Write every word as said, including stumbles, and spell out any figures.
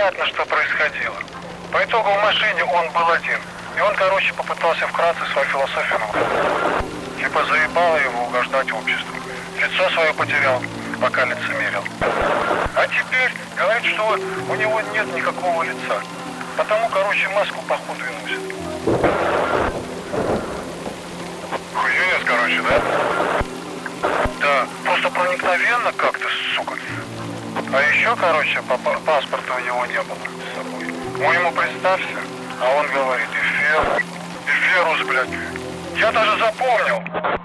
непонятно, что происходило. По итогу в машине он был один. И он, короче, попытался вкратце свою философию научить. Типа заебало его угождать обществу. Лицо свое потерял, пока лицемерил. А теперь говорит, что у него нет никакого лица. Потому, короче, маску походу и носит. Хуёнец, короче, да? Да, просто проникновенно как-то, сука. А еще, короче, паспорта у него не было с собой. Мы ему представься, а он говорит, Эфир, Эфирус, блядь. Я даже запомнил.